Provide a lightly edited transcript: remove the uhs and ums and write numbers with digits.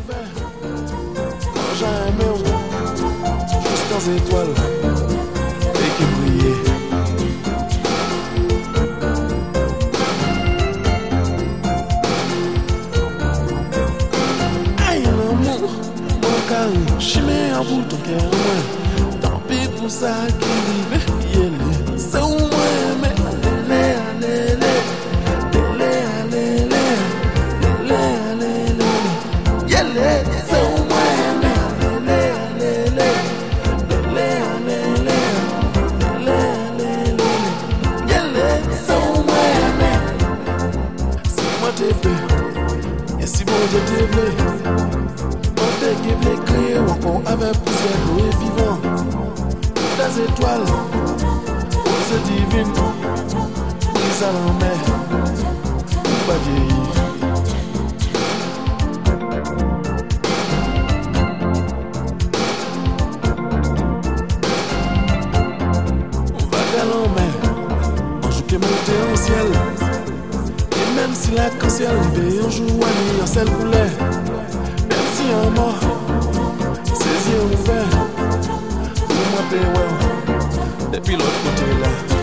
Quand jamais juste dans étoiles et qui brillait. Aïe l'amour, mon carré, chimé en bout ton cœur, ouais. Tant pis pour ça qui vivait, c'est où moi, mais et si mon Dieu te plaît, on te give les crier encore avec poussière d'eau et vivant. Des étoiles, rose divine, brise à la mer, pas vieillir. Vague en mer, ange qui est monté en ciel. Même si la cancière arrivait un jour à nuit en sel coulait, même si un mort, ses yeux ouverts, pour moi t'es ouais, depuis l'autre côté là.